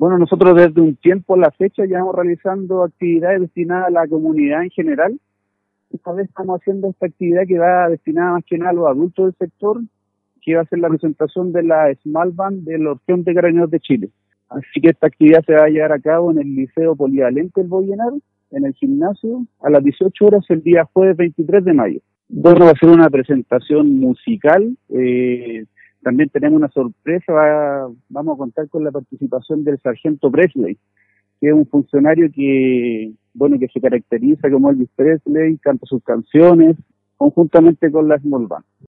Bueno, nosotros desde un tiempo a la fecha ya vamos realizando actividades destinadas a la comunidad en general. Esta vez estamos haciendo esta actividad que va destinada más que nada a los adultos del sector, que va a ser la presentación de la Small Band de la Orquesta de Carabineros de Chile. Así que esta actividad se va a llevar a cabo en el Liceo Polivalente del Bollenar, en el gimnasio, a las 18 horas el día jueves 23 de mayo. Bueno, va a ser una presentación musical. También tenemos una sorpresa, vamos a contar con la participación del sargento Presley, que es un funcionario que se caracteriza como Elvis Presley, canta sus canciones conjuntamente con la Small Band.